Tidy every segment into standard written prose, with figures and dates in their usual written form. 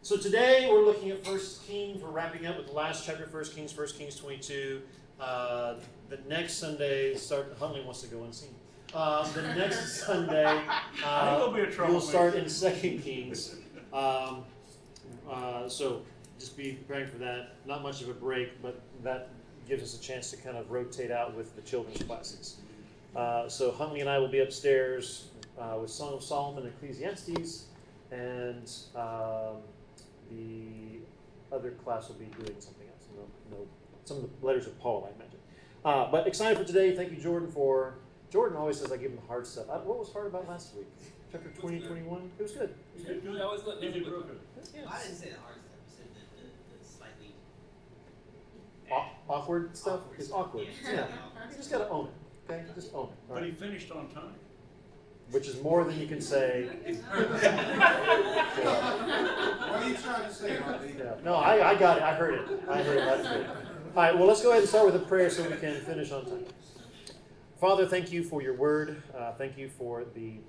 So today we're looking at 1 Kings. We're wrapping up with the last chapter of 1 Kings 22. The next Sunday, Huntley wants to go and sing. The next Sunday, we'll start in 2 Kings. So just be preparing for that. Not much of a break, but that gives us a chance to kind of rotate out with the children's classes. So Huntley and I will be upstairs with Song of Solomon and Ecclesiastes, and the other class will be doing something else. Some of the letters of Paul, I imagine. But excited for today. Thank you, Jordan, Jordan always says I give him the hard stuff. What was hard about last week? Chapter 20, 21? It was good. That was good. Yeah. I didn't say the hard stuff. I said the slightly awkward stuff is awkward. Yeah. You just got to own it. Okay? Just own it. But Right? he finished on time. Which is more than you can say. What are you trying to say, Harvey? Yeah. No, I got it. I heard it last week. All right, well, let's go ahead and start with a prayer so we can finish on time. Father, thank you for your word. Thank you for the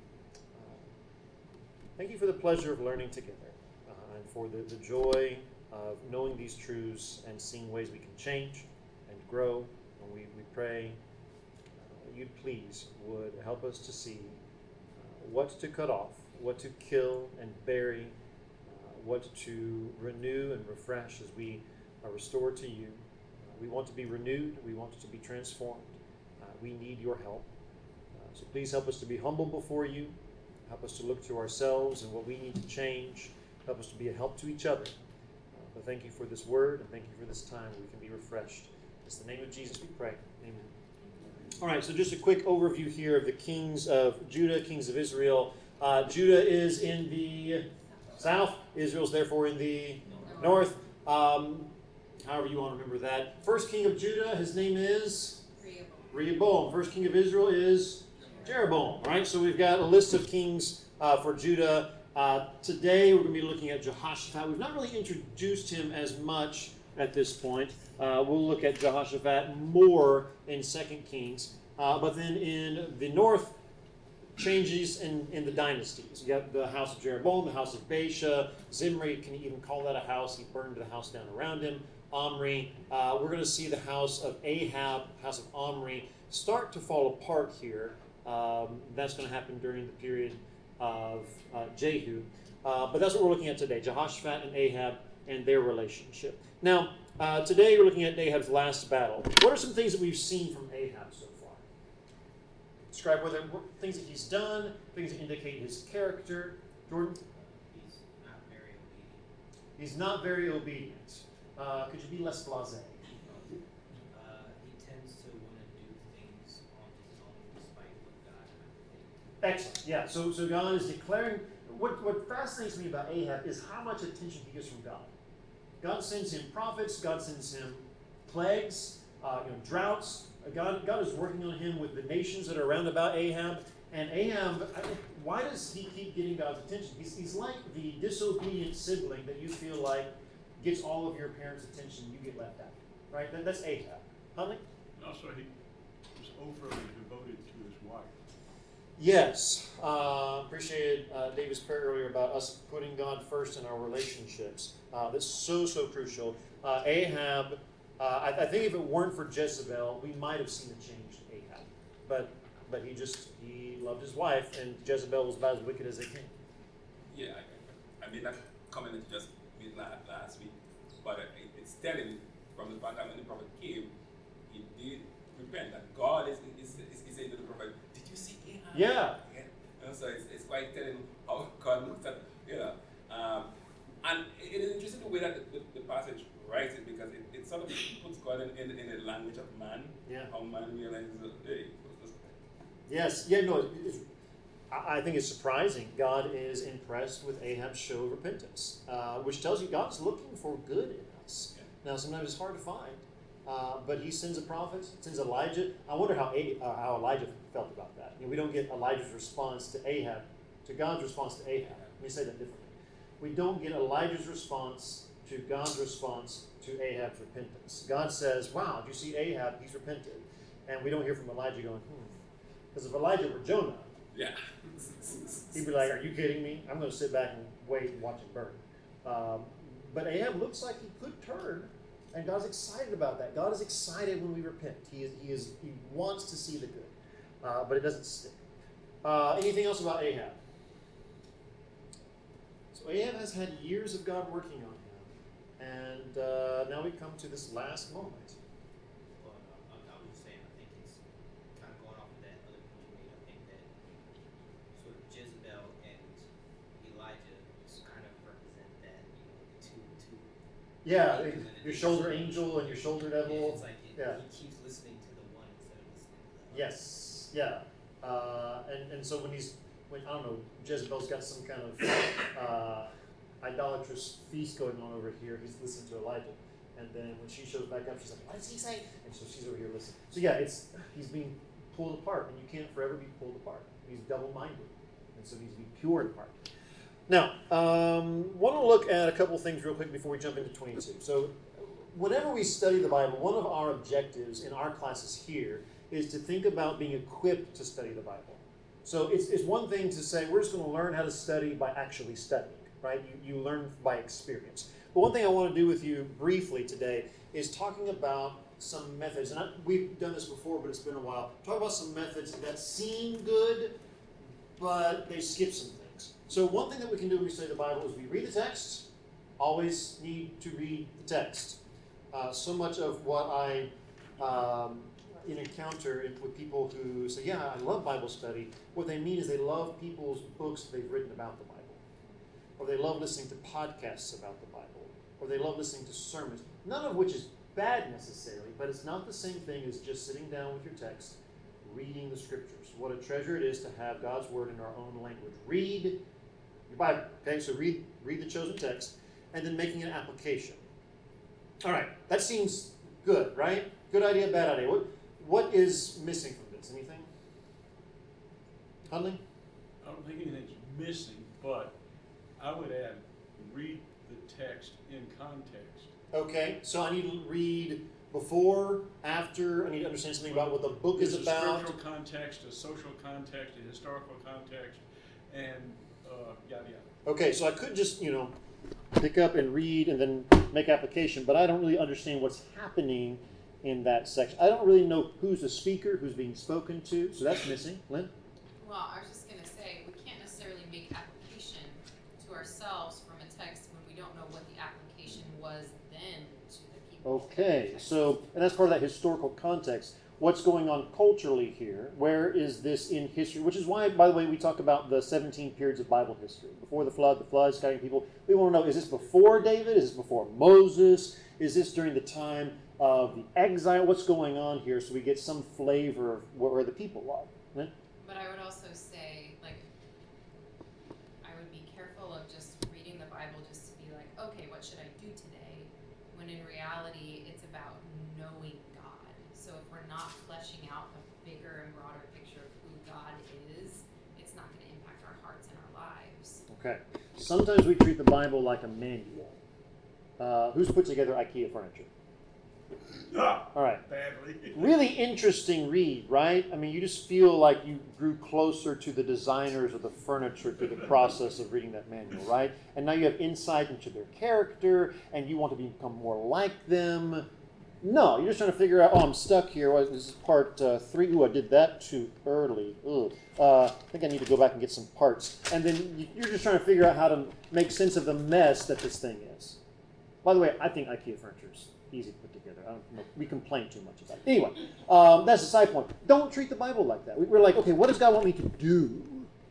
pleasure of learning together, and for the joy of knowing these truths and seeing ways we can change and grow. And we pray you please would help us to see what to cut off, what to kill and bury, what to renew and refresh as we are restored to you. We want to be renewed. We want to be transformed. We need your help. So please help us to be humble before you. Help us to look to ourselves and what we need to change. Help us to be a help to each other. But thank you for this word, and thank you for this time where we can be refreshed. In the name of Jesus we pray. Amen. All right, so just a quick overview here of the kings of Judah, kings of Israel. Judah is in the south. Israel's therefore in the north. However you want to remember that. First king of Judah, his name is Rehoboam. First king of Israel is Jeroboam. All right, so we've got a list of kings for Judah. Today we're going to be looking at Jehoshaphat. We've not really introduced him as much at this point. We'll look at Jehoshaphat more in 2 Kings. But then in the north, changes in the dynasties. You have the house of Jeroboam, the house of Baasha, Zimri. Can you even call that a house? He burned the house down around him. Omri. We're going to see the house of Ahab, house of Omri, start to fall apart here. That's going to happen during the period of Jehu. But that's what we're looking at today, Jehoshaphat and Ahab and their relationship. Now, today we're looking at Ahab's last battle. What are some things that we've seen from Ahab so far? Describe what things that he's done, things that indicate his character. Jordan? He's not very obedient. He's not very obedient. Could you be less blasé? He tends to want to do things on his own despite what God has. Excellent. Yeah. So God is declaring. What fascinates me about Ahab is how much attention he gets from God. God sends him prophets. God sends him plagues, droughts. God is working on him with the nations that are around about Ahab. And Ahab, why does he keep getting God's attention? He's like the disobedient sibling that you feel like gets all of your parents' attention, you get left out. Right? That's Ahab. Huntley? Also, he was overly devoted to his wife. Yes. Appreciated David's prayer earlier about us putting God first in our relationships. That's so crucial. Ahab, I think if it weren't for Jezebel, we might have seen a change in Ahab. But he loved his wife, and Jezebel was about as wicked as they came. Yeah, I made that comment that you just made last week, but it's telling from the fact that when the prophet came, he did repent. That God is saying to the prophet, "Did you see Ahab?" Yeah. So it's quite telling how God looks at and it is interesting the way that the passage writes it, because it sort of puts God in the language of man. Yeah. How man realizes that, hey. Yes. Yeah. No. I think it's surprising. God is impressed with Ahab's show of repentance, which tells you God's looking for good in us. Yeah. Now, sometimes it's hard to find, but He sends a prophet, sends Elijah. I wonder how Elijah felt about that. We don't get Elijah's response to Ahab, to God's response to Ahab. Let me say that differently. We don't get Elijah's response to God's response to Ahab's repentance. God says, "Wow, did you see Ahab? He's repented," and we don't hear from Elijah going, Because if Elijah were Jonah, Yeah. he'd be like, "Are you kidding me? I'm going to sit back and wait and watch it burn." But Ahab looks like he could turn, and God's excited about that. God is excited when we repent. He wants to see the good, but it doesn't stick. Anything else about Ahab? So Ahab has had years of God working on him, and now we come to this last moment. Well, I was just saying, I think it's kind of going off of that other point you made. I think that sort of Jezebel and Elijah kind of represent that, two. Yeah, your shoulder angel and your shoulder devil. It's like he keeps listening to the one instead of listening to the other. Yes, yeah. And so when I don't know, Jezebel's got some kind of idolatrous feast going on over here, he's listening to Elijah. And then when she shows back up, she's like, what does he say? And so she's over here listening. So yeah, he's being pulled apart, and you can't forever be pulled apart. He's double-minded, and so he needs to be pure in heart. Now, want to look at a couple things real quick before we jump into 22. So whenever we study the Bible, one of our objectives in our classes here is to think about being equipped to study the Bible. So it's one thing to say, we're just going to learn how to study by actually studying, right? You learn by experience. But one thing I want to do with you briefly today is talking about some methods. And we've done this before, but it's been a while. Talk about some methods that seem good, but they skip some things. So one thing that we can do when we study the Bible is we read the text. Always need to read the text. So much of what I encounter with people who say, yeah, I love Bible study, what they mean is they love people's books they've written about the Bible. Or they love listening to podcasts about the Bible. Or they love listening to sermons. None of which is bad necessarily, but it's not the same thing as just sitting down with your text, reading the scriptures. What a treasure it is to have God's word in our own language. Read your Bible. Okay, so read the chosen text, and then making an application. All right, that seems good, right? Good idea, bad idea. What is missing from this? Anything? Huntley? I don't think anything's missing, but I would add, read the text in context. Okay, so I need to read before, after. I need to understand something about what the book is about. There's a spiritual context, a social context, a historical context, and yada yada. Okay, so I could just, pick up and read and then make application, but I don't really understand what's happening in that section. I don't really know who's the speaker, who's being spoken to, so that's missing. Lynn? Well, I was just going to say, we can't necessarily make application to ourselves from a text when we don't know what the application was then to the people. Okay, so, and that's part of that historical context. What's going on culturally here? Where is this in history? Which is why, by the way, we talk about the 17 periods of Bible history. Before the flood, scatting people. We want to know, is this before David? Is this before Moses? Is this during the time of the exile? What's going on here so we get some flavor of where the people are? Right? But I would also say, I would be careful of just reading the Bible just to be like, okay, what should I do today? When in reality, it's about knowing God. So if we're not fleshing out a bigger and broader picture of who God is, it's not going to impact our hearts and our lives. Okay. Sometimes we treat the Bible like a manual. Who's put together IKEA furniture? All right. Badly. Really interesting read, right? I mean, you just feel like you grew closer to the designers of the furniture through the process of reading that manual, right? And now you have insight into their character, and you want to become more like them. No, you're just trying to figure out, I'm stuck here. This is part 3. Ooh, I did that too early. I think I need to go back and get some parts. And then you're just trying to figure out how to make sense of the mess that this thing is. By the way, I think IKEA furniture is easy to put together. I don't know. We complain too much about it. Anyway, that's a side point. Don't treat the Bible like that. We're like, okay, what does God want me to do?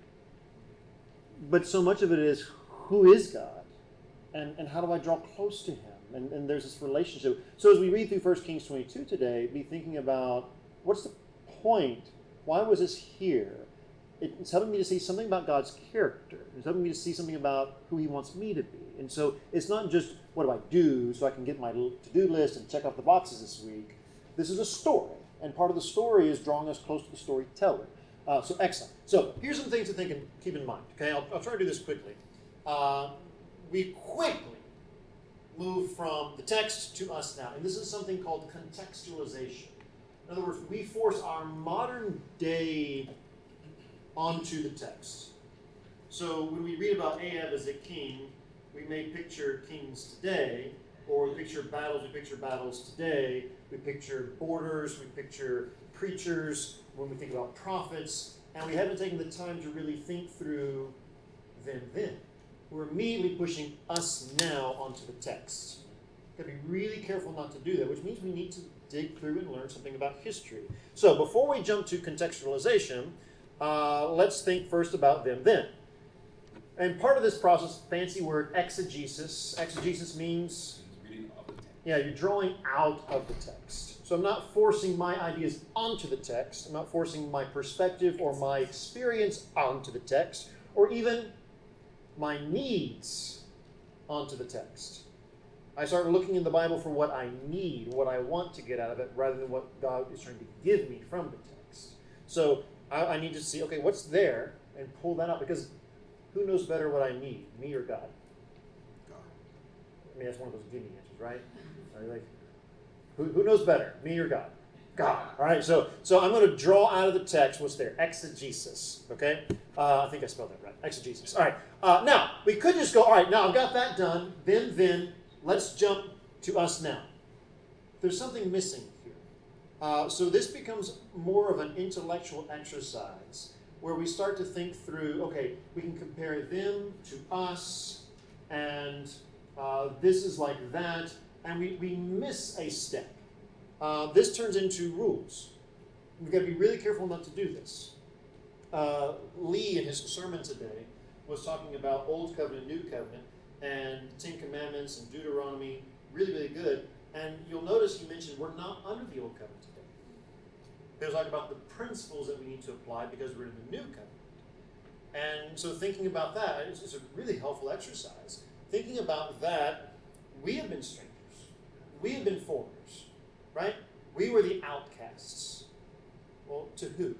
But so much of it is, who is God? And how do I draw close to Him? And there's this relationship. So as we read through 1 Kings 22 today, be thinking about, what's the point? Why was this here? It's helping me to see something about God's character. It's helping me to see something about who He wants me to be. And so it's not just, what do I do so I can get my to-do list and check off the boxes this week. This is a story. And part of the story is drawing us close to the storyteller. So excellent. So here's some things to think and keep in mind. Okay, I'll try to do this quickly. We quickly move from the text to us now. And this is something called contextualization. In other words, we force our modern day onto the text. So when we read about Ahab as a king, we may picture kings today, or we picture battles today, we picture borders, we picture preachers, when we think about prophets, and we haven't taken the time to really think through them then. We're immediately pushing us now onto the text. We've got to be really careful not to do that, which means we need to dig through and learn something about history. So before we jump to contextualization, let's think first about them then. And part of this process, fancy word, exegesis. Exegesis means, Reading of the text. yeah, you're drawing out of the text. So I'm not forcing my ideas onto the text. I'm not forcing my perspective or my experience onto the text, or even my needs onto the text. I start looking in the Bible for what I need, what I want to get out of it, rather than what God is trying to give me from the text. So I need to see, okay, what's there, and pull that out, because who knows better what I need, me or God? I mean, that's one of those gimme answers, right? Like, who knows better, me or God? God. All right, so I'm going to draw out of the text what's there, exegesis. Okay, I think I spelled that right, exegesis. All right, now we could just go. All right, now I've got that done. Then let's jump to us now. There's something missing here. So this becomes more of an intellectual exercise where we start to think through. Okay, we can compare them to us, and this is like that, and we miss a step. This turns into rules. We've got to be really careful not to do this. Lee, in his sermon today, was talking about Old Covenant, New Covenant, and Ten Commandments and Deuteronomy. Really, really good. And you'll notice he mentioned we're not under the Old Covenant today. He was talking about the principles that we need to apply because we're in the New Covenant. And so thinking about that, it's a really helpful exercise. Thinking about that, we have been strangers. We have been foreigners. Right? We were the outcasts. Well, to who?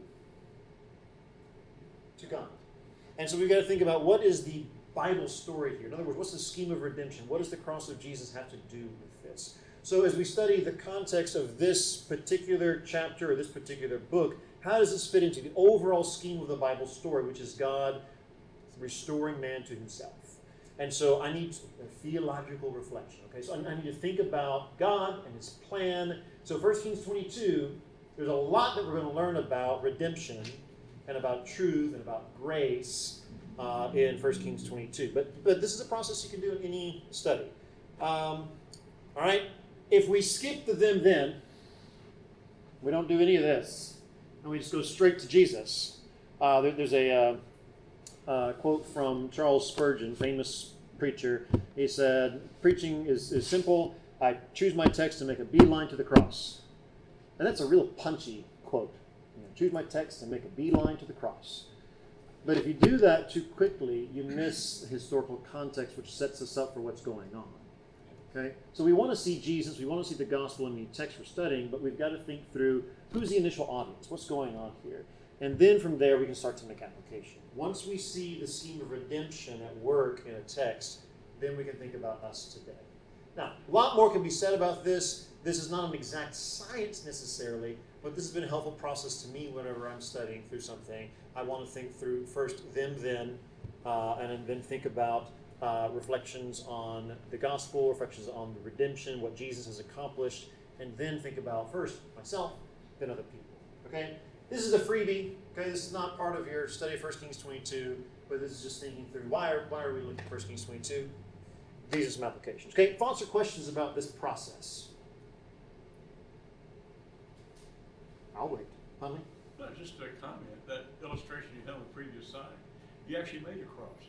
To God. And so we've got to think about what is the Bible story here. In other words, what's the scheme of redemption? What does the cross of Jesus have to do with this? So as we study the context of this particular chapter or this particular book, how does this fit into the overall scheme of the Bible story, which is God restoring man to himself? And so I need a theological reflection. Okay, so I need to think about God and his plan. So 1 Kings 22, there's a lot that we're going to learn about redemption and about truth and about grace in 1 Kings 22. But this is a process you can do in any study. All right, if we skip the them then, we don't do any of this, and we just go straight to Jesus. There's a quote from Charles Spurgeon, famous preacher. He said, preaching is simple. I choose my text and make a beeline to the cross. And that's a real punchy quote. Choose my text and make a beeline to the cross. But if you do that too quickly, you miss the historical context which sets us up for what's going on. Okay? So we want to see Jesus, we want to see the gospel in the text we're studying, but we've got to think through who's the initial audience, what's going on here. And then from there, we can start to make application. Once we see the scheme of redemption at work in a text, then we can think about us today. Now, a lot more can be said about this. This is not an exact science necessarily, but this has been a helpful process to me whenever I'm studying through something. I want to think through first them, then, and then think about reflections on the gospel, reflections on the redemption, what Jesus has accomplished, and then think about first myself, then other people. Okay? This is a freebie. Okay, this is not part of your study of 1 Kings 22, but this is just thinking through why are we looking at 1 Kings 22? These are some applications. Okay, thoughts or questions about this process? I'll wait. Huntley? No, just a comment. That illustration you had on the previous slide, you actually made a cross.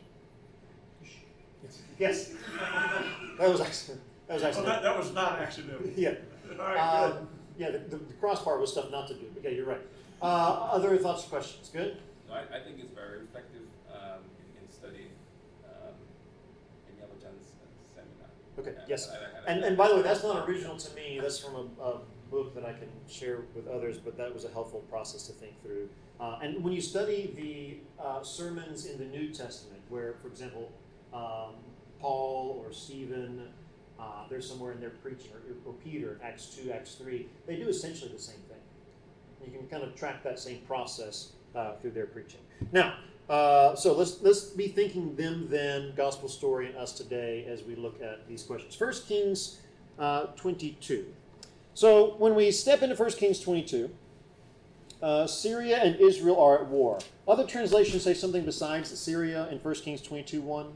Yes. That was accident. Oh, that was not accidental. Yeah. All right, yeah, the cross part was stuff not to do, but yeah, you're right. Other thoughts or questions? Good? No, I think it's very effective in studying in Yellow John's seminar. Okay, And yes. I And by the way, that's not original to me. That's from a book that I can share with others, but that was a helpful process to think through. And when you study the sermons in the New Testament, where, for example, Paul or Stephen, they're somewhere in their preaching, or Peter, Acts 2, Acts 3, they do essentially the same thing. You can kind of track that same process through their preaching. Now, So let's be thinking them then, gospel story, and us today as we look at these questions. 1 Kings 22. So when we step into 1 Kings 22, Syria and Israel are at war. Other translations say something besides Syria in 1 Kings 22:1.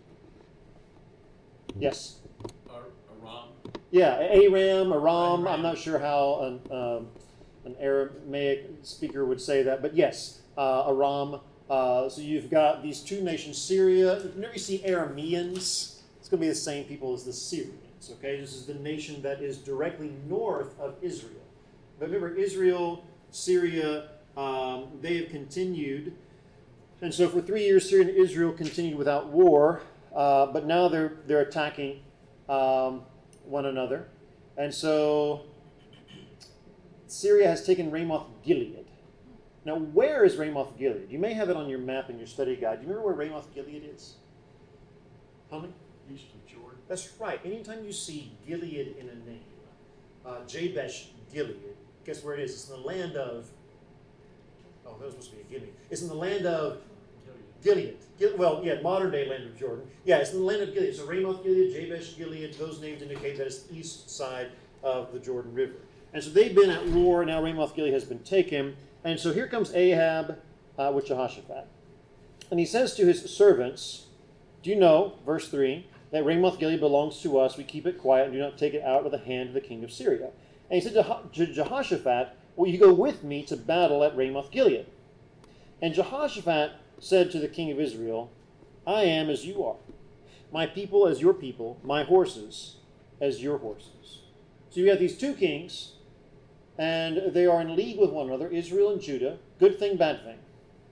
Yes? Aram. Yeah, Aram, Aram. I'm not sure how an Aramaic speaker would say that, but yes, Aram. So you've got these two nations, Syria. Whenever you see Arameans, it's going to be the same people as the Syrians. Okay, this is the nation that is directly north of Israel. But remember, Israel, Syria, they have continued, and so for 3 years, Syria and Israel continued without war. But now they're attacking one another, and so Syria has taken Ramoth Gilead. Now, where is Ramoth Gilead? You may have it on your map in your study guide. Do you remember where Ramoth Gilead is? How many? East of Jordan. That's right. Anytime you see Gilead in a name, Jabesh Gilead, guess where it is? It's in the land of. Oh, that was supposed to be a Gilead. It's in the land of Gilead. Well, yeah, modern day land of Jordan. Yeah, it's in the land of Gilead. So Ramoth Gilead, Jabesh Gilead, those names indicate that it's the east side of the Jordan River. And so they've been at war. Now Ramoth Gilead has been taken. And so here comes Ahab with Jehoshaphat. And he says to his servants, do you know, verse 3, that Ramoth Gilead belongs to us. We keep it quiet and do not take it out of the hand of the king of Syria. And he said to Jehoshaphat, will you go with me to battle at Ramoth Gilead? And Jehoshaphat said to the king of Israel, I am as you are, my people as your people, my horses as your horses. So you have these two kings, and they are in league with one another, Israel and Judah. Good thing, bad thing.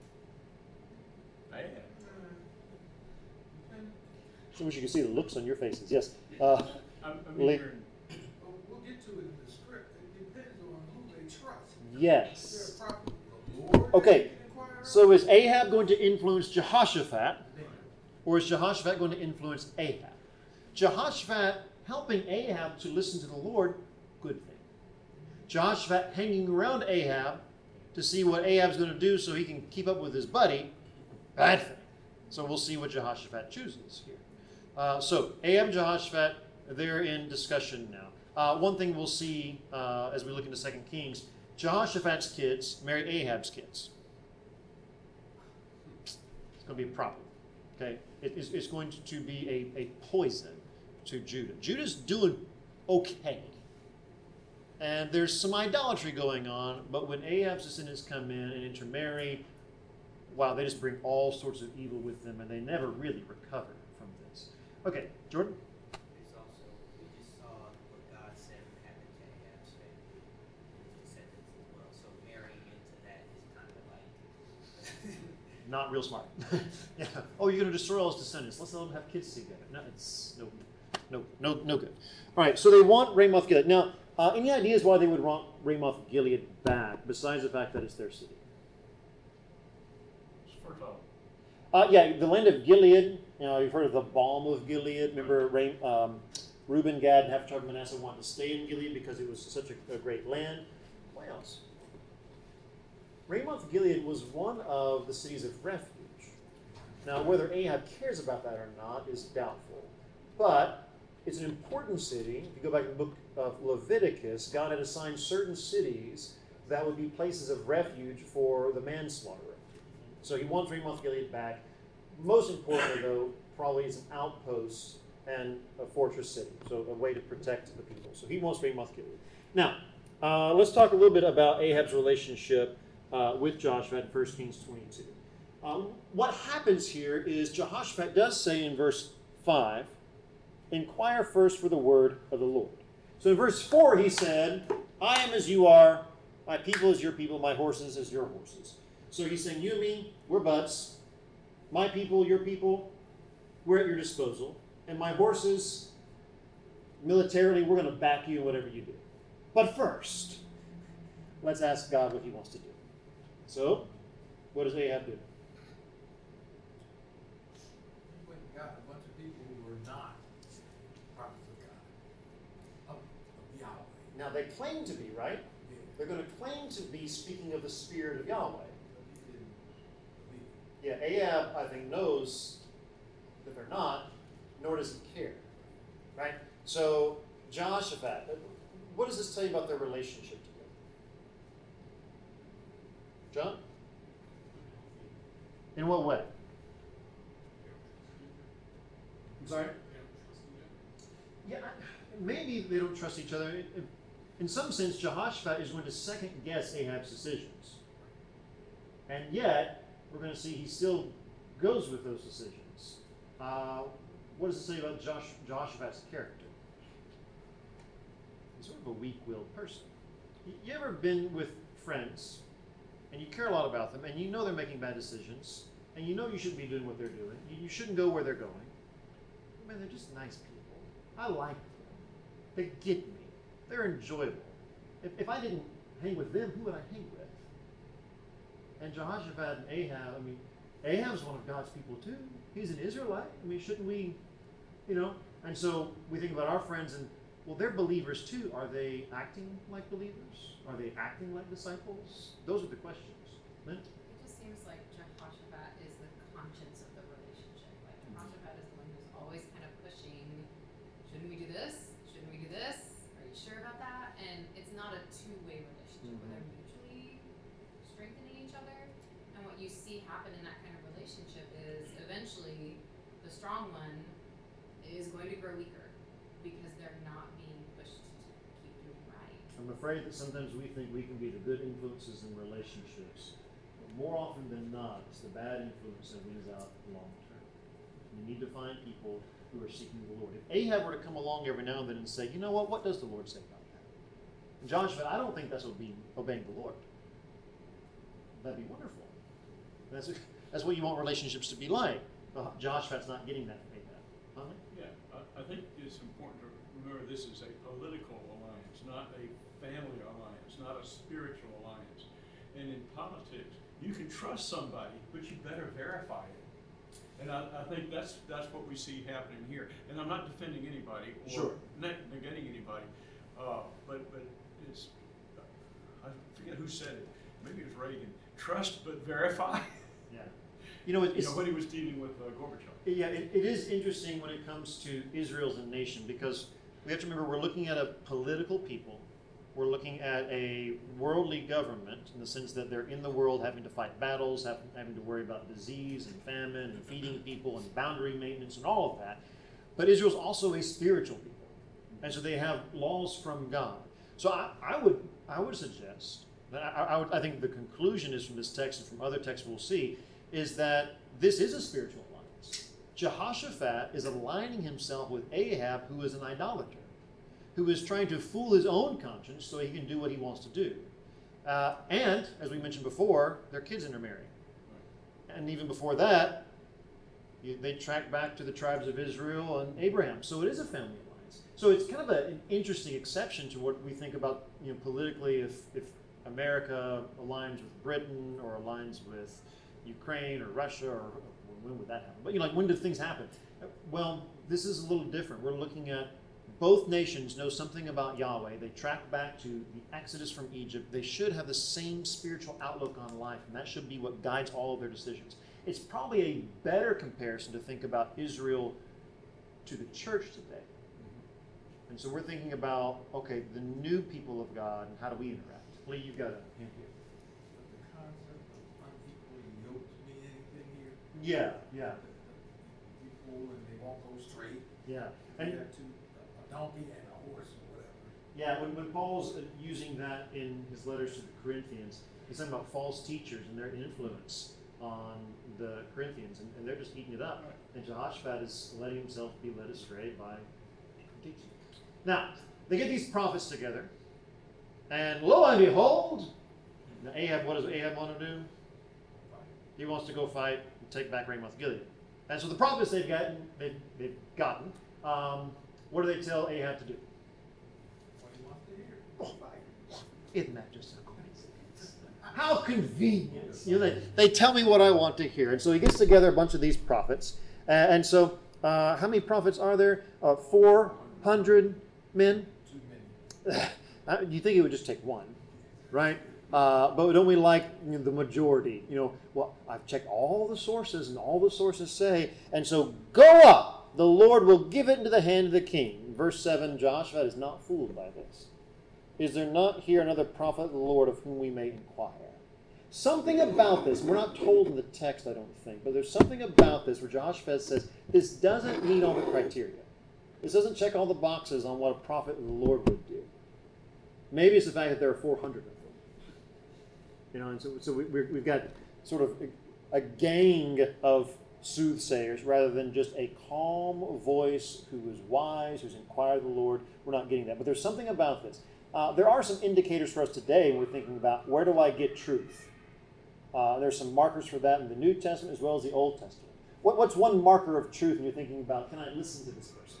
Bad. So wish you could see the looks on your faces. Yes. I'm Lee. hearing We'll get to it in the script. It depends on who they trust. Yes. Is there a prophet of the Lord Okay, they can inquire of? So is Ahab going to influence Jehoshaphat, or is Jehoshaphat going to influence Ahab? Jehoshaphat helping Ahab to listen to the Lord, good thing. Jehoshaphat hanging around Ahab to see what Ahab's going to do so he can keep up with his buddy, bad thing. So we'll see what Jehoshaphat chooses here. So Ahab and Jehoshaphat, they're in discussion now. One thing we'll see as we look into 2 Kings, Jehoshaphat's kids marry Ahab's kids. It's going to be a problem. Okay, it's going to be a poison to Judah. Judah's doing okay, and there's some idolatry going on. But when Ahab's descendants come in and intermarry, wow, they just bring all sorts of evil with them, and they never really recover from this. Okay, Jordan. It's also, we just saw what God said happened to Ahab's family, his descendants as well. So marrying into that is kind of like. Not real smart. Yeah. Oh, you're going to destroy all his descendants. Let's let them have kids together. No, it's no good. All right, so they want Ramoth Gilead. Now, any ideas why they would want Ramoth Gilead back, besides the fact that it's their city? it's fertile. Yeah, the land of Gilead. You know, you've heard of the balm of Gilead. Remember, Reuben, Gad, and half the tribe of Manasseh wanted to stay in Gilead because it was such a great land. Why else? Ramoth Gilead was one of the cities of refuge. Now, whether Ahab cares about that or not is doubtful. But it's an important city. If you go back to the book of Leviticus, God had assigned certain cities that would be places of refuge for the manslaughterer. So he wants Ramoth Gilead back. Most importantly, though, probably it's an outpost and a fortress city, so a way to protect the people. So he wants Ramoth Gilead. Now, let's talk a little bit about Ahab's relationship with Jehoshaphat in 1 Kings 22. What happens here is Jehoshaphat does say in verse 5, inquire first for the word of the Lord. So in verse 4 he said, I am as you are, my people as your people, my horses as your horses. So he's saying, you and me, we're buds. My people, your people, we're at your disposal. And my horses, militarily, we're going to back you in whatever you do. But first, let's ask God what he wants to do. So, what does Ahab do? He went and got a bunch of people who were not prophets of God, of Yahweh. Now, they claim to be, right? Yeah. They're going to claim to be speaking of the Spirit of Yahweh. But he didn't believe. Yeah, Ahab, I think, knows that they're not, nor does he care. Right? So, Jehoshaphat, what does this tell you about their relationship together? John? In what way? I'm sorry? Yeah, maybe they don't trust each other. In some sense, Jehoshaphat is going to second guess Ahab's decisions. And yet, we're going to see he still goes with those decisions. What does it say about Jehoshaphat's character? He's sort of a weak-willed person. You ever been with friends, and you care a lot about them, and you know they're making bad decisions, and you know you shouldn't be doing what they're doing. You shouldn't go where they're going. Man, they're just nice people. I like them. They get me. They're enjoyable. If I didn't hang with them, who would I hang with? And Jehoshaphat and Ahab, Ahab's one of God's people too. He's an Israelite. Shouldn't we, And so we think about our friends and, well, they're believers too. Are they acting like believers? Are they acting like disciples? Those are the questions. Lynn? It just seems like Jehoshaphat is the conscience of the relationship. Like Jehoshaphat is the one who's always kind of pushing, shouldn't we do this? Shouldn't we do this? Are you sure about that? And it's not a two-way relationship where they're mutually strengthening each other. And what you see happen in that kind of relationship is eventually the strong one is going to grow weaker because they're not being pushed to keep doing right. I'm afraid that sometimes we think we can be the good influences in relationships. But more often than not, it's the bad influence that wins out long term. You need to find people who are seeking the Lord. If Ahab were to come along every now and then and say, you know what does the Lord say about that? And Jehoshaphat, I don't think that's obeying the Lord. That'd be wonderful. That's what you want relationships to be like. Jehoshaphat's not getting that from Ahab. Huh? Yeah, I think it's important to remember this is a political alliance, not a family alliance, not a spiritual alliance. And in politics, you can trust somebody, but you better verify it. And I think that's what we see happening here. And I'm not defending anybody or negating anybody, but it's, I forget who said it. Maybe it was Reagan. Trust but verify. Yeah. When he was dealing with Gorbachev. Yeah, it is interesting when it comes to Israel as a nation because we have to remember we're looking at a political people. We're looking at a worldly government in the sense that they're in the world having to fight battles, having to worry about disease and famine and feeding people and boundary maintenance and all of that. But Israel's also a spiritual people. And so they have laws from God. So I would suggest that I think the conclusion is from this text and from other texts we'll see is that this is a spiritual alliance. Jehoshaphat is aligning himself with Ahab, who is an idolater, who is trying to fool his own conscience so he can do what he wants to do. And, as we mentioned before, their kids intermarry. And even before that, they track back to the tribes of Israel and Abraham. So it is a family alliance. So it's kind of an interesting exception to what we think about politically if America aligns with Britain or aligns with Ukraine or Russia or when would that happen? But when do things happen? Well, this is a little different. We're looking at both nations know something about Yahweh. They track back to the Exodus from Egypt. They should have the same spiritual outlook on life, and that should be what guides all of their decisions. It's probably a better comparison to think about Israel to the church today. And so we're thinking about, okay, the new people of God, and how do we interact? Lee, you've got a hint here. The concept of unequally yoked mean anything here? Yeah. People and they won't go straight. Yeah. And And you have a donkey and a horse or whatever. yeah, when Paul's using that in his letters to the Corinthians, he's talking about false teachers and their influence on the Corinthians, and they're just eating it up. And Jehoshaphat is letting himself be led astray by teaching. Now, they get these prophets together, and lo and behold, now Ahab, what does Ahab want to do? He wants to go fight and take back Ramoth Gilead. And so the prophets they've gotten, what do they tell Ahab to do? What he wants to hear. Fight. Isn't that just a coincidence? How convenient. They tell me what I want to hear. And so he gets together a bunch of these prophets. And so how many prophets are there? 400 men? Too many. You think it would just take one, right? But don't we like the majority? Well, I've checked all the sources, and all the sources say, and so go up. The Lord will give it into the hand of the king. Verse 7, Joshua is not fooled by this. Is there not here another prophet of the Lord of whom we may inquire? Something about this, we're not told in the text, I don't think, but there's something about this where Joshua says, this doesn't meet all the criteria. This doesn't check all the boxes on what a prophet of the Lord would do. Maybe it's the fact that there are 400 of them. And so we've got sort of a gang of soothsayers rather than just a calm voice who is wise, who's inquired of the Lord. We're not getting that. But there's something about this. There are some indicators for us today when we're thinking about where do I get truth? There's some markers for that in the New Testament as well as the Old Testament. What's one marker of truth when you're thinking about, can I listen to this person?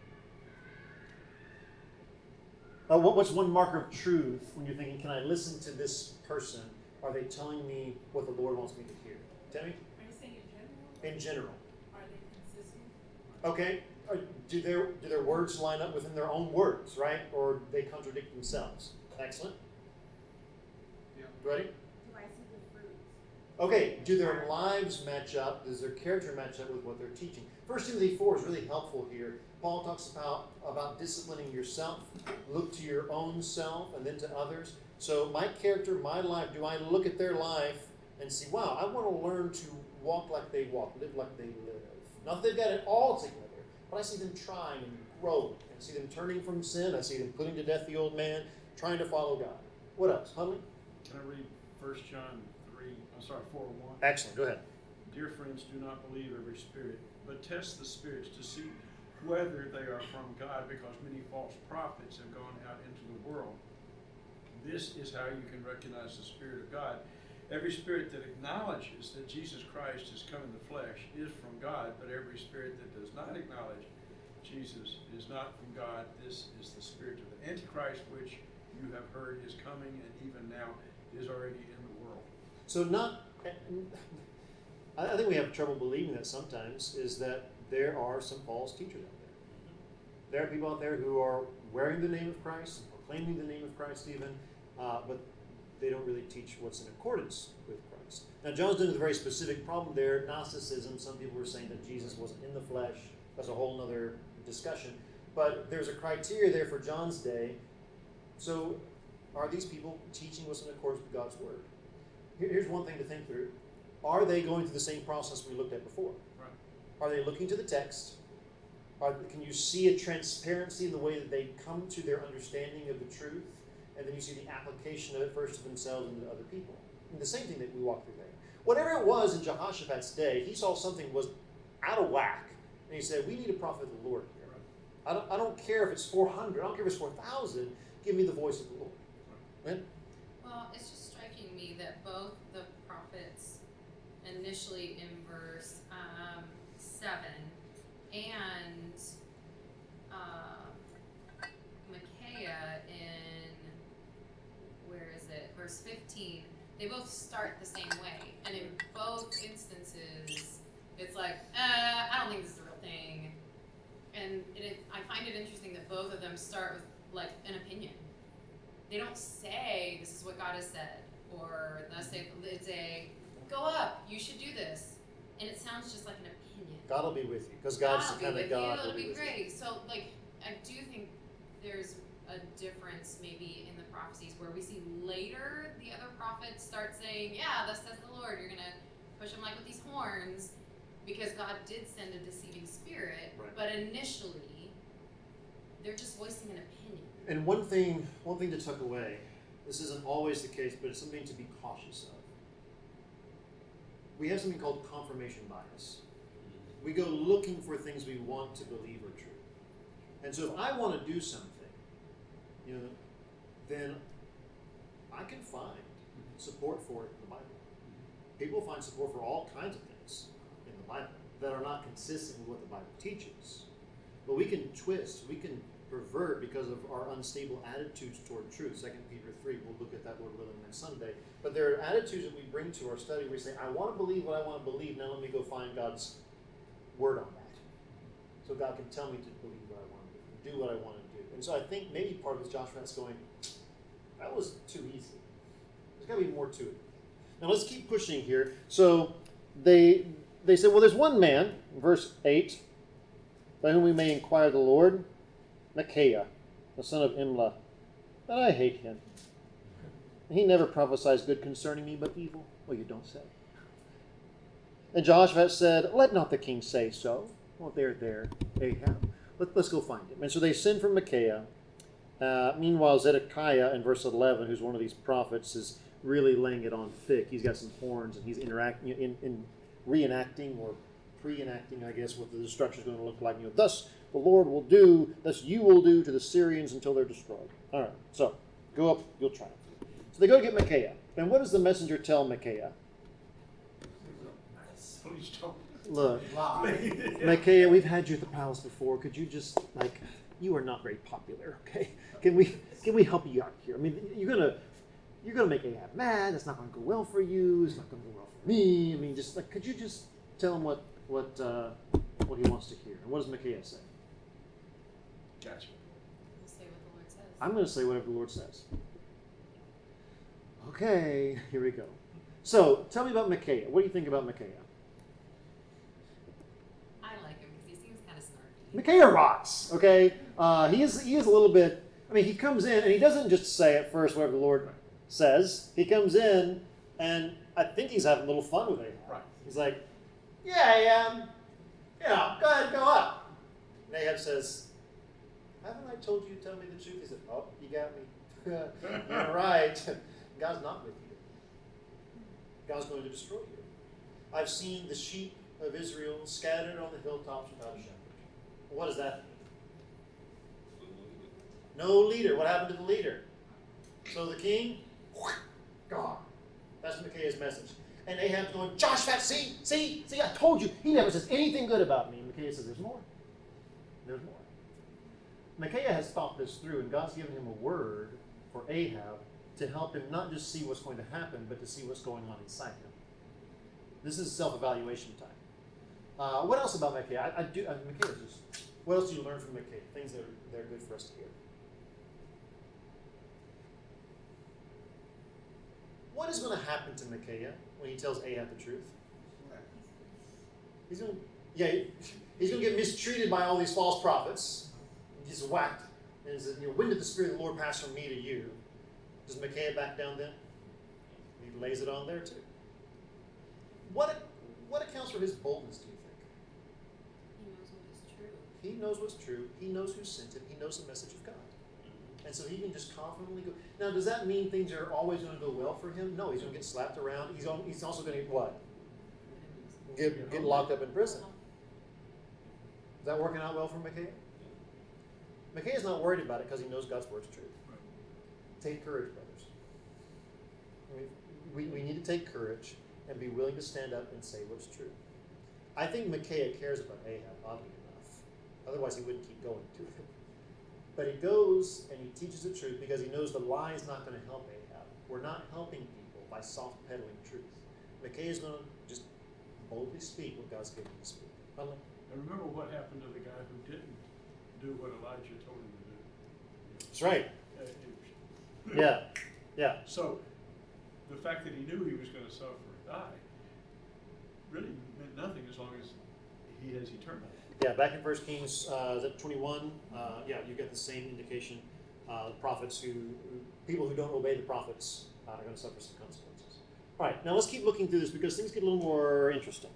What's one marker of truth when you're thinking, can I listen to this person? Are they telling me what the Lord wants me to hear? Tammy? Are you saying in general? In general. Are they consistent? Okay. Do their words line up within their own words, right? Or do they contradict themselves? Excellent. Yeah. Ready? Do I see the fruits? Okay. Do their lives match up? Does their character match up with what they're teaching? 1 Timothy 4 is really helpful here. Paul talks about disciplining yourself. Look to your own self and then to others. So my character, my life, do I look at their life and see, wow, I want to learn to walk like they walk, live like they live. Not that they've got it all together, but I see them trying and growing. I see them turning from sin. I see them putting to death the old man, trying to follow God. What else? Huntley? Can I read 1 John 4:1? Excellent. Go ahead. Dear friends, do not believe every spirit, but test the spirits to see whether they are from God, because many false prophets have gone out into the world. This is how you can recognize the Spirit of God. Every spirit that acknowledges that Jesus Christ has come in the flesh is from God, but every spirit that does not acknowledge Jesus is not from God. This is the spirit of the Antichrist, which you have heard is coming and even now is already in the world. So I think we have trouble believing that sometimes is that there are some false teachers out there. There are people out there who are wearing the name of Christ and proclaiming the name of Christ even, but they don't really teach what's in accordance with Christ. Now, John's dealing with a very specific problem there, Gnosticism. Some people were saying that Jesus wasn't in the flesh. That's a whole other discussion. But there's a criteria there for John's day. So are these people teaching what's in accordance with God's Word? Here's one thing to think through. Are they going through the same process we looked at before? Right. Are they looking to the text? Can you see a transparency in the way that they come to their understanding of the truth? And then you see the application of it first to themselves and to other people. And the same thing that we walk through there. Whatever it was in Jehoshaphat's day, he saw something was out of whack. And he said, we need a prophet of the Lord here. I don't care if it's 400. I don't care if it's 4,000. Give me the voice of the Lord. Right? Well, it's just striking me that both the prophets initially in verse 7 and Micaiah in, where is it, verse 15, they both start the same way. And in both instances, it's like, I don't think this is the real thing. And I find it interesting that both of them start with like an opinion. They don't say, this is what God has said, or thus it's a, go up, you should do this. And it sounds just like an opinion. God will be with you, because God's the kind of God. It'll be great. So, like, I do think there's a difference maybe in the prophecies where we see later the other prophets start saying, yeah, thus says the Lord, you're going to push them like with these horns, because God did send a deceiving spirit. Right. But initially, they're just voicing an opinion. And one thing to tuck away, this isn't always the case, but it's something to be cautious of. We have something called confirmation bias. We go looking for things we want to believe are true. And so if I want to do something, then I can find support for it in the Bible. People find support for all kinds of things in the Bible that are not consistent with what the Bible teaches. But we can twist, we can pervert because of our unstable attitudes toward truth. 2 Peter 3, we'll look at that, Lord willing, next Sunday. But there are attitudes that we bring to our study where we say, I want to believe what I want to believe, now let me go find God's word on that. So God can tell me to believe what I want to do what I want to do. And so I think maybe part of it is Joshua's going, that was too easy. There's got to be more to it. Now let's keep pushing here. So they said, well, there's one man, verse 8, by whom we may inquire the Lord, Micaiah, the son of Imlah, but I hate him. He never prophesies good concerning me, but evil. Well, you don't say. And Jehoshaphat said, let not the king say so. Well, there, Ahab. Let's go find him. And so they send for Micaiah. Meanwhile, Zedekiah in verse 11, who's one of these prophets, is really laying it on thick. He's got some horns, and he's reenacting or pre-enacting, I guess, what the destruction is going to look like. Thus the Lord will do, thus you will do to the Syrians until they're destroyed. All right, so go up, you'll triumph. So they go to get Micaiah. And what does the messenger tell Micaiah? Please don't. Look, Micaiah, we've had you at the palace before. Could you just, you are not very popular, okay? Can we help you out here? I mean, you're gonna make Ahab mad. It's not gonna go well for you. It's not gonna go well for me. I mean, just could you just tell him what he wants to hear? And what does Micaiah say? Gotcha. We'll say what the Lord says. I'm gonna say whatever the Lord says. Okay, here we go. So, tell me about Micaiah. What do you think about Micaiah? I like him because he seems kind of snarky. Micaiah rocks, okay? He is a little bit, he comes in and he doesn't just say at first whatever the Lord says. He comes in and I think he's having a little fun with Ahab. Right. He's like, yeah, go ahead, go up. And Ahab says, haven't I told you to tell me the truth? He said, oh, you got me. You're right. God's not with you. God's going to destroy you. I've seen the sheep of Israel scattered on the hilltops without a shepherd. What does that mean? No leader. What happened to the leader? So the king, gone. That's Micaiah's message. And Ahab's going, Joshua, see, I told you. He never says anything good about me. And Micaiah says, there's more. There's more. Micaiah has thought this through, and God's given him a word for Ahab to help him not just see what's going to happen, but to see what's going on inside him. This is self-evaluation time. What else about Micaiah? Micaiah just. What else do you learn from Micaiah? Things that are good for us to hear. What is going to happen to Micaiah when he tells Ahab the truth? He's going to get mistreated by all these false prophets. He's whacked. And he says, when did the Spirit of the Lord pass from me to you? Does Micaiah back down then? He lays it on there too. What accounts for his boldness, do you think? He knows what is true. He knows what's true. He knows who sent him. He knows the message of God. And so he can just confidently go. Now, does that mean things are always going to go well for him? No, he's going to get slapped around. He's also going to get what? Get locked up in prison. Is that working out well for Micaiah? Micaiah's not worried about it because he knows God's word's true. Take courage, brothers. We need to take courage and be willing to stand up and say what's true. I think Micaiah cares about Ahab, oddly enough. Otherwise, he wouldn't keep going to him. But he goes and he teaches the truth because he knows the lie is not going to help Ahab. We're not helping people by soft peddling truth. Micaiah is going to just boldly speak what God's given him to speak. And remember what happened to the guy who didn't do what Elijah told him to do. That's right. Yeah. So the fact that he knew he was going to suffer or die really meant nothing as long as he has eternal. Yeah, back in 1 Kings 21, you get the same indication. The prophets people who don't obey the prophets are going to suffer some consequences. All right, now let's keep looking through this because things get a little more interesting.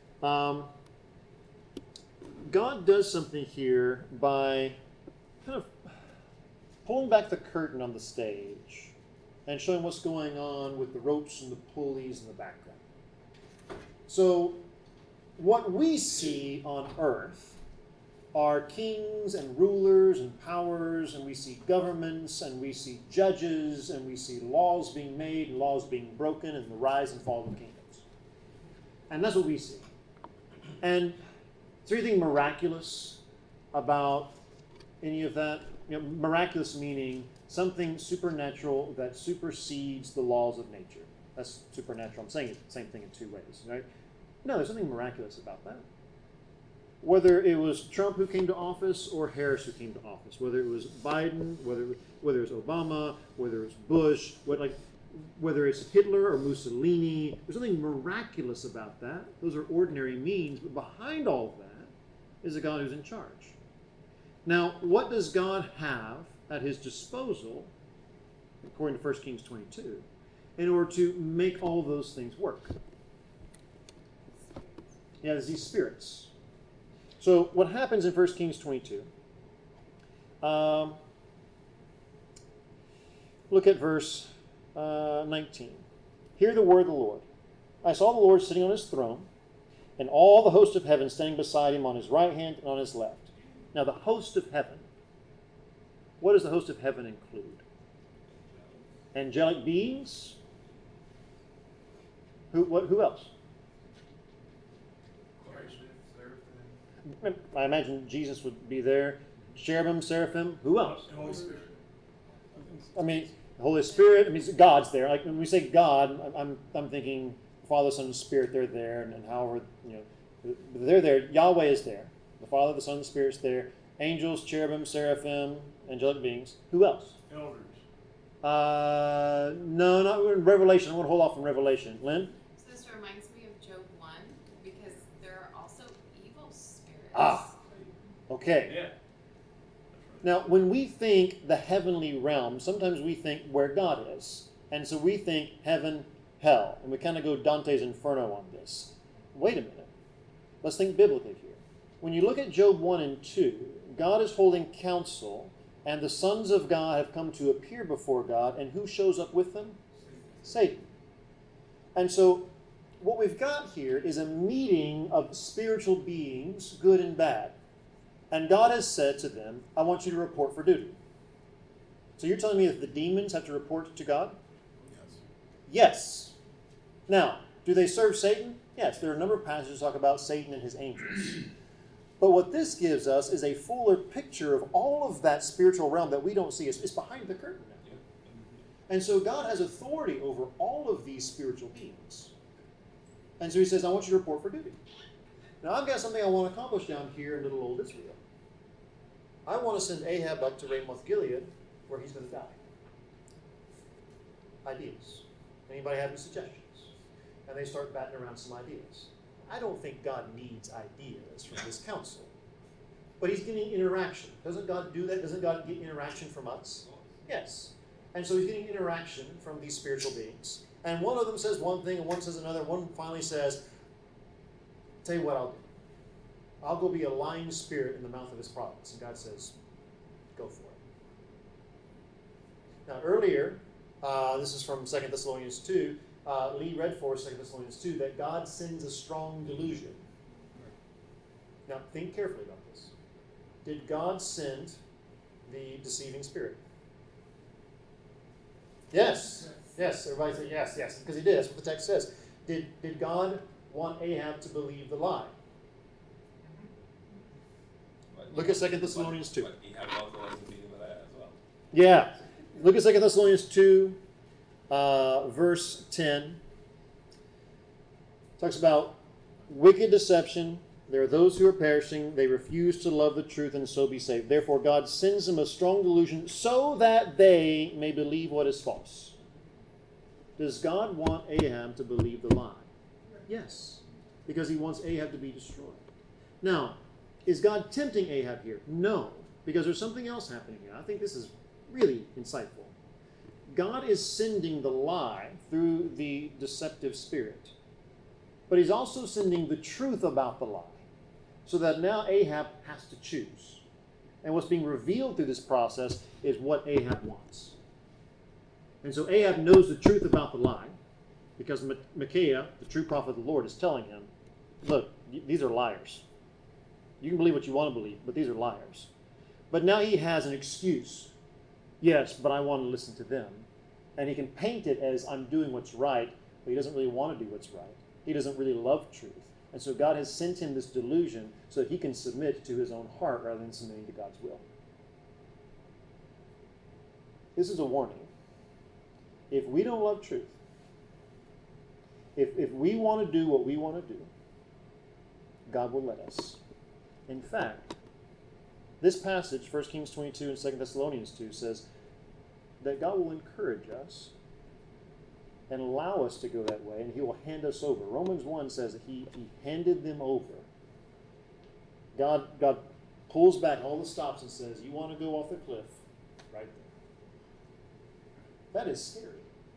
God does something here by kind of pulling back the curtain on the stage and showing what's going on with the ropes and the pulleys in the background. So what we see on earth are kings and rulers and powers, and we see governments, and we see judges, and we see laws being made and laws being broken, and the rise and fall of kingdoms. And that's what we see. And is there anything miraculous about any of that? Miraculous meaning something supernatural that supersedes the laws of nature. That's supernatural. I'm saying the same thing in two ways, right? No, there's something miraculous about that. Whether it was Trump who came to office or Harris who came to office, whether it was Biden, whether it was Obama, whether it was Bush, whether it's Hitler or Mussolini, there's nothing miraculous about that. Those are ordinary means, but behind all of that is a God who's in charge. Now, what does God have at his disposal, according to 1 Kings 22, in order to make all those things work? Yeah, there's these spirits. So what happens in 1 Kings 22? Look at verse 19. Hear the word of the Lord. I saw the Lord sitting on his throne, and all the host of heaven standing beside him on his right hand and on his left. Now the host of heaven. What does the host of heaven include? Angelic beings? Who else? I imagine Jesus would be there. Cherubim, seraphim. Who else? The Holy Spirit. I mean, the Holy Spirit. I mean, God's there. Like when we say God, I'm thinking Father, Son, and Spirit. They're there, and however they're there. Yahweh is there. The Father, the Son, and the Spirit is there. Angels, cherubim, seraphim, angelic beings. Who else? Elders. No, not in Revelation. I want to hold off from Revelation. Lynn? So this reminds me of Job 1, because there are also evil spirits. Ah. Okay. Yeah. Now, when we think the heavenly realm, sometimes we think where God is. And so we think heaven, hell. And we kind of go Dante's Inferno on this. Wait a minute. Let's think biblically here. When you look at Job 1 and 2, God is holding counsel, and the sons of God have come to appear before God, and who shows up with them? Satan. And so what we've got here is a meeting of spiritual beings, good and bad. And God has said to them, I want you to report for duty. So you're telling me that the demons have to report to God? Yes. Now, do they serve Satan? Yes, there are a number of passages that talk about Satan and his angels. But what this gives us is a fuller picture of all of that spiritual realm that we don't see. It's behind the curtain now. And so God has authority over all of these spiritual beings. And so he says, I want you to report for duty. Now, I've got something I want to accomplish down here in little old Israel. I want to send Ahab up to Ramoth Gilead, where he's going to die. Ideas. Anybody have any suggestions? And they start batting around some ideas. I don't think God needs ideas from this council. But he's getting interaction. Doesn't God do that? Doesn't God get interaction from us? Yes. And so he's getting interaction from these spiritual beings. And one of them says one thing, and one says another. One finally says, tell you what I'll do. I'll go be a lying spirit in the mouth of his prophets. And God says, go for it. Now earlier, this is from 2 Thessalonians 2, Lee read for us 2 Thessalonians 2, that God sends a strong delusion. Now think carefully about this. Did God send the deceiving spirit? Yes. Yes, everybody said yes, because he did. That's what the text says. Did God want Ahab to believe the lie? Look at 2 Thessalonians 2. But Ahab also wants to believe the lie as well. Yeah. Look at 2 Thessalonians 2, verse 10. Talks about wicked deception. There are those who are perishing. They refuse to love the truth and so be saved. Therefore, God sends them a strong delusion so that they may believe what is false. Does God want Ahab to believe the lie? Yes. Because he wants Ahab to be destroyed. Now, is God tempting Ahab here? No. Because there's something else happening here. I think this is really insightful. God is sending the lie through the deceptive spirit. But he's also sending the truth about the lie. So that now Ahab has to choose. And what's being revealed through this process is what Ahab wants. And so Ahab knows the truth about the lie. Because Micaiah, the true prophet of the Lord, is telling him, look, these are liars. You can believe what you want to believe, but these are liars. But now he has an excuse. Yes, but I want to listen to them. And he can paint it as I'm doing what's right, but he doesn't really want to do what's right. He doesn't really love truth. And so God has sent him this delusion so that he can submit to his own heart rather than submitting to God's will. This is a warning. If we don't love truth, if we want to do what we want to do, God will let us. In fact, this passage, 1 Kings 22 and 2 Thessalonians 2, says that God will encourage us and allow us to go that way, and he will hand us over. Romans 1 says that he handed them over. God pulls back all the stops and says, you want to go off the cliff? Right there. That is scary.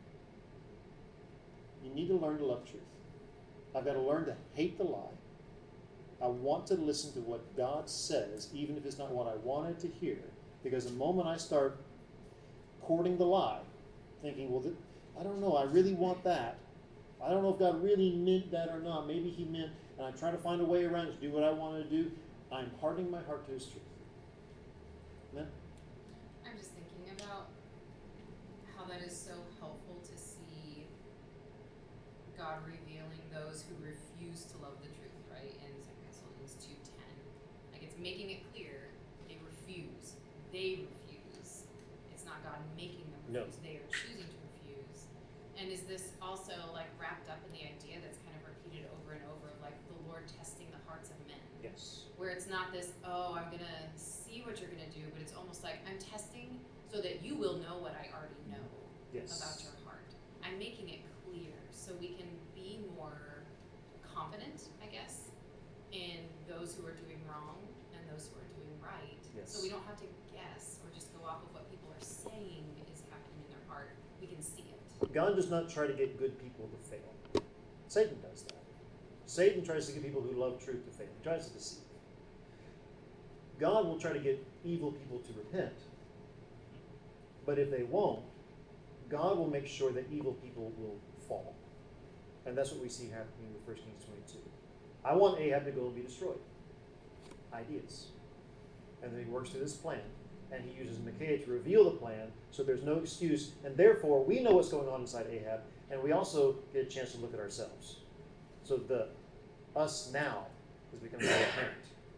You need to learn to love truth. I've got to learn to hate the lie. I want to listen to what God says, even if it's not what I wanted to hear. Because the moment I start courting the lie, thinking, well, I don't know, I really want that. I don't know if God really meant that or not. Maybe he meant, and I'm trying to find a way around it to do what I want to do. I'm hardening my heart to his truth. Amen? I'm just thinking about how that is so helpful to see God revealing those who refuse to love the truth, right? In 2 Thessalonians 2:10. Like, it's making it clear they refuse. They refuse. It's not God making them refuse. No. They are choosing to refuse. And is this also like wrapped up in the idea that's kind of repeated over and over of like the Lord testing the hearts of men? Yes. Where it's not this, oh, I'm going to see what you're going to do, but it's almost like I'm testing so that you will know what I already know about your heart. I'm making it clear so we can be more confident, I guess, in those who are doing wrong and those who are doing right. Yes. So we don't have to guess or just go off of what people are saying is happening in their heart. We can see it. God does not try to get good people to fail. Satan does that. Satan tries to get people who love truth to fail. He tries to deceive. God will try to get evil people to repent. But if they won't, God will make sure that evil people will fall. And that's what we see happening in 1 Kings 22. I want Ahab to go and be destroyed. Ideas. And then he works through this plan. And he uses Micaiah to reveal the plan so there's no excuse. And therefore, we know what's going on inside Ahab. And we also get a chance to look at ourselves. So the us now is becoming more apparent.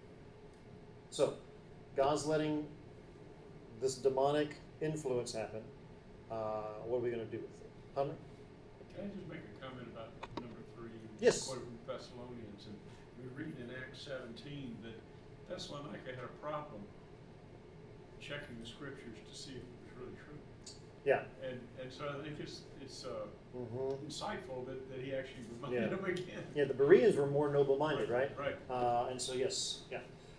So, God's letting this demonic influence happen. What are we going to do with it? Hunter? Can I just make a comment about number 3? Yes. Quoted from Thessalonians. And we read in Acts 17 that Thessalonica had a problem checking the scriptures to see if it was really true. Yeah. And so I think it's insightful that he actually reminded them again. Yeah, the Bereans were more noble-minded, right? Right. And so, yes. Yeah.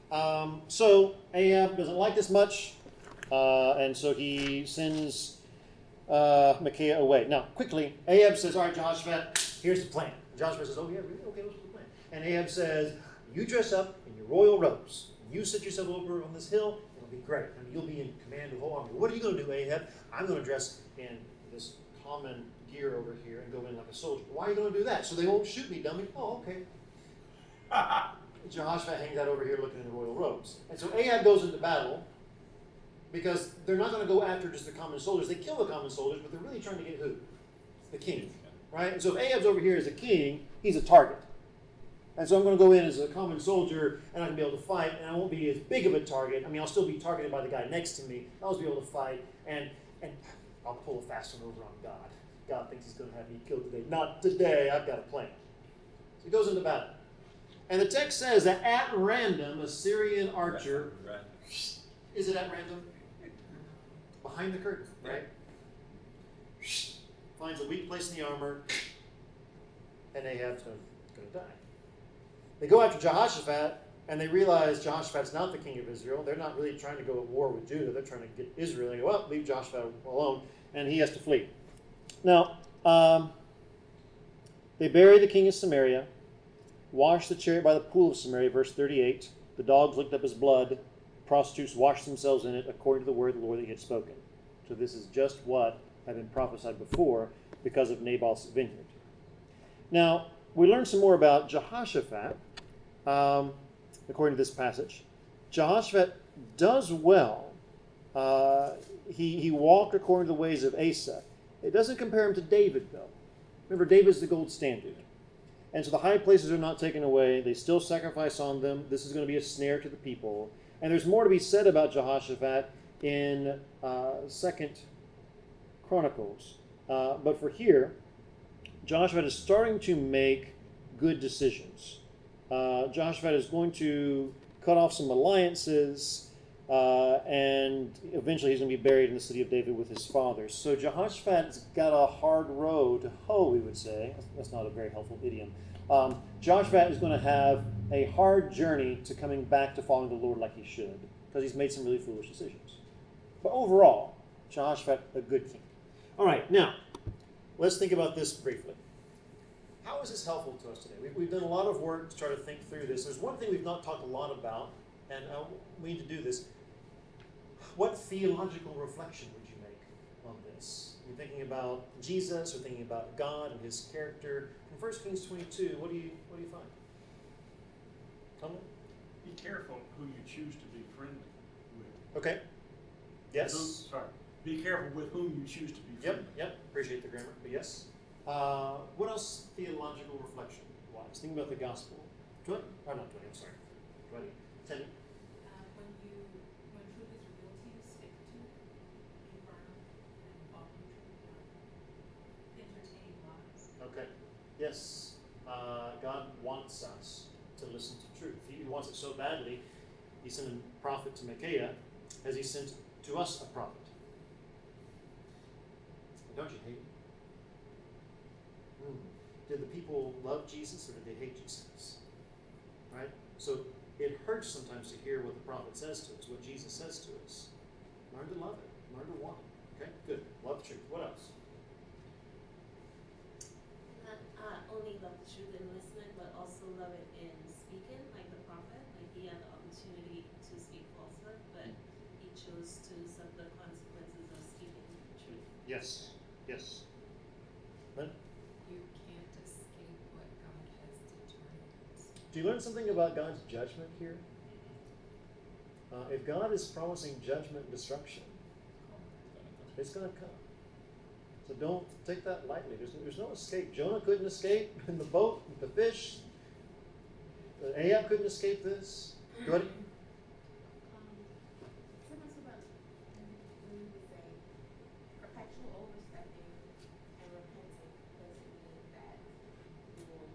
So Ahab doesn't like this much, and so he sends Micaiah away. Now, quickly, Ahab says, all right, Jehoshaphat, here's the plan. Jehoshaphat says, oh, yeah, really? Okay, what's the plan? And Ahab says, you dress up in your royal robes. You set yourself over on this hill. It'll be great. I mean, you'll be in command of the whole army. What are you going to do, Ahab? I'm going to dress in this common gear over here and go in like a soldier. Why are you going to do that? So they won't shoot me, dummy. Oh, okay. Jehoshaphat hangs out over here looking in the royal robes. And so Ahab goes into battle because they're not going to go after just the common soldiers. They kill the common soldiers, but they're really trying to get who? The king. Right? And so if Ahab's over here as a king, he's a target. And so I'm going to go in as a common soldier, and I can be able to fight, and I won't be as big of a target. I mean, I'll still be targeted by the guy next to me. I'll be able to fight, and I'll pull a fast one over on God. God thinks he's going to have me killed today. Not today. I've got a plan. So he goes into battle. And the text says that at random, a Syrian archer, is it at random? Behind the curtain, right? Finds a weak place in the armor, and Ahab's going to die. They go after Jehoshaphat, and they realize Jehoshaphat's not the king of Israel. They're not really trying to go at war with Judah. They're trying to get Israel. They go, well, leave Jehoshaphat alone, and he has to flee. Now, they bury the king of Samaria, wash the chariot by the pool of Samaria, verse 38. The dogs licked up his blood. Prostitutes washed themselves in it according to the word of the Lord that he had spoken. So this is just what had been prophesied before because of Naboth's vineyard. Now, we learn some more about Jehoshaphat, according to this passage. Jehoshaphat does well. He walked according to the ways of Asa. It doesn't compare him to David, though. Remember, David's the gold standard. And so the high places are not taken away. They still sacrifice on them. This is going to be a snare to the people. And there's more to be said about Jehoshaphat in 2 Chronicles. But for here, Jehoshaphat is starting to make good decisions. Jehoshaphat is going to cut off some alliances. and eventually he's going to be buried in the city of David with his father. So Jehoshaphat's got a hard road to hoe, we would say. That's not a very helpful idiom. Jehoshaphat is going to have a hard journey to coming back to following the Lord like he should, because he's made some really foolish decisions. But overall, Jehoshaphat, a good king. All right, now, let's think about this briefly. How is this helpful to us today? We've done a lot of work to try to think through this. There's one thing we've not talked a lot about, and we need to do this. What theological reflection would you make on this? You're thinking about Jesus, or thinking about God and his character. In 1 Kings 22, what do you find? Comment? Be careful who you choose to be friendly with. Okay. Yes? Be careful with whom you choose to be friendly. Yep. Appreciate the grammar, but yes. What else theological reflection-wise? Think about the gospel. I'm sorry. Teddy? When truth is revealed to you, stick to it, be firm, and follow the truth, not entertain lies. Okay. Yes. God wants us to listen to truth. He wants it so badly, he sent a prophet to Micaiah, as he sent to us a prophet. Don't you hate him? Did the people love Jesus, or did they hate Jesus? Right? So it hurts sometimes to hear what the prophet says to us, what Jesus says to us. Learn to love it. Learn to want it. Okay? Good. Love the truth. What else? Not only love the truth in listening, but also love it in speaking, like the prophet. Like he had the opportunity to speak falsehood, but he chose to suffer the consequences of speaking truth. Yes. Yes. Lynn? You can't escape what God has determined. Do you learn something about God's judgment here? If God is promising judgment and destruction, it's going to come. So don't take that lightly. There's no escape. Jonah couldn't escape in the boat with the fish. Ahab couldn't escape this. Go ahead. Sometimes about when you say perpetual overstepping and repenting doesn't mean that you will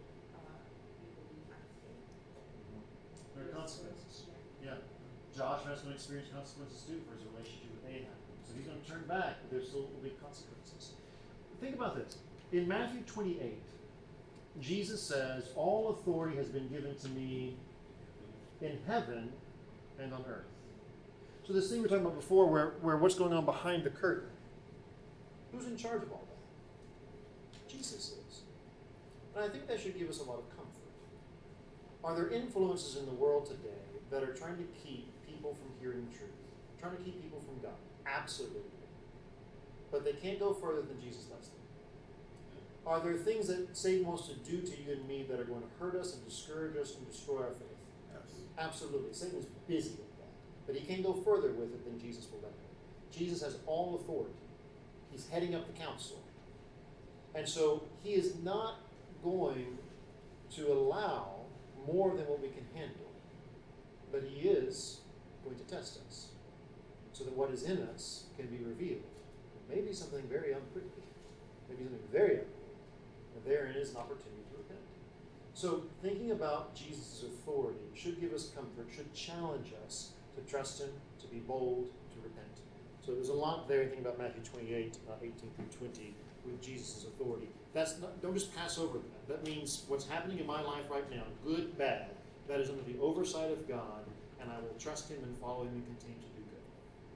not escape. There are consequences. Yeah. Josh has going to experience consequences too for his relationship with Ahab. So he's going to turn back, but there still will be consequences. Think about this. In Matthew 28, Jesus says, all authority has been given to me in heaven and on earth. So this thing we were talking about before, where what's going on behind the curtain, who's in charge of all that? Jesus is. And I think that should give us a lot of comfort. Are there influences in the world today that are trying to keep people from hearing the truth, trying to keep people from God? Absolutely. But they can't go further than Jesus lets them. Are there things that Satan wants to do to you and me that are going to hurt us and discourage us and destroy our faith? Yes. Absolutely. Satan is busy with that. But he can't go further with it than Jesus will let him. Jesus has all authority. He's heading up the council. And so he is not going to allow more than what we can handle. But he is going to test us so that what is in us can be revealed. Maybe something very unpretty, maybe something very ugly, and therein is an opportunity to repent. So thinking about Jesus' authority should give us comfort, should challenge us to trust him, to be bold, to repent. So there's a lot there, thinking about Matthew 28, 18 through 20, with Jesus' authority. Don't just pass over that. That means what's happening in my life right now, good, bad, that is under the oversight of God, and I will trust him and follow him and continue to do good.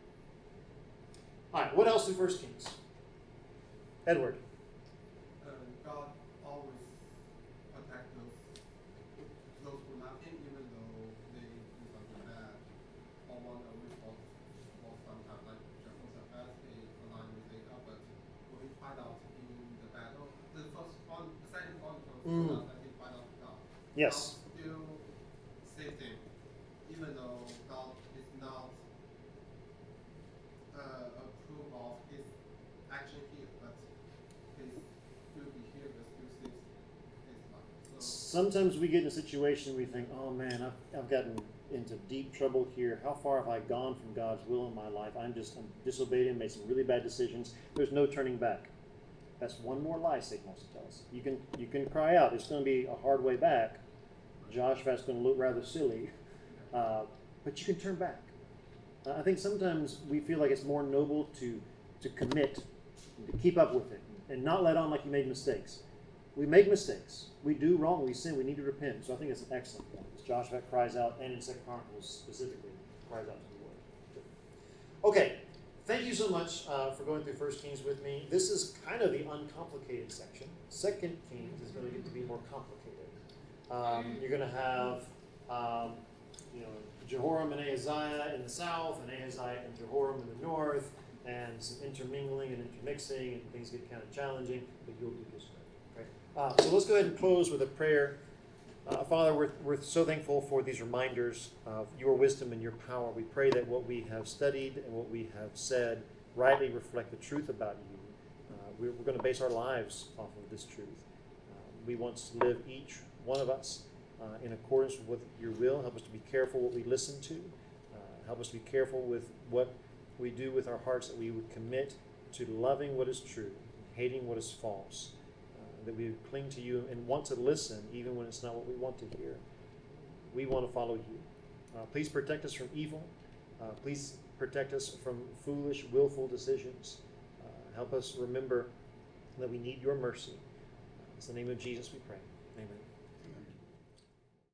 All right, what else in 1 Kings? Edward. God always protects those who love him, even though they do something bad or want a result for sometimes, like Jehoshaphat, they align with Ahab, but when he fight out in the battle, the second point was that he fight out God. Yes. God still saved him, even though God is not approve of his action here, but his good behavior still saves his life. So Sometimes we get in a situation where we think, oh man, I've gotten into deep trouble here. How far have I gone from God's will in my life? I'm disobeyed him, made some really bad decisions. There's no turning back. That's one more lie Satan wants to tell us. You can cry out. It's going to be a hard way back. Jehoshaphat's going to look rather silly. But you can turn back. I think sometimes we feel like it's more noble to commit, to keep up with it, and not let on like you made mistakes. We make mistakes. We do wrong. We sin. We need to repent. So I think it's an excellent point. As Joshua cries out, and in 2 Chronicles specifically, cries out to the Lord. Okay. Thank you so much for going through 1 Kings with me. This is kind of the uncomplicated section. 2 Kings is going to get to be more complicated. You're going to have, Jehoram and Ahaziah in the south, and Ahaziah and Jehoram in the north, and some intermingling and intermixing, and things get kind of challenging, but you'll do just great. Okay? So let's go ahead and close with a prayer. Father, we're so thankful for these reminders of your wisdom and your power. We pray that what we have studied and what we have said rightly reflect the truth about you. We're going to base our lives off of this truth. We want to live, each one of us, in accordance with your will. Help us to be careful what we listen to. Help us to be careful with what we do with our hearts, that we would commit to loving what is true, and hating what is false. That we would cling to you and want to listen even when it's not what we want to hear. We want to follow you. Please protect us from evil. Please protect us from foolish, willful decisions. Help us remember that we need your mercy. In the name of Jesus we pray. Amen.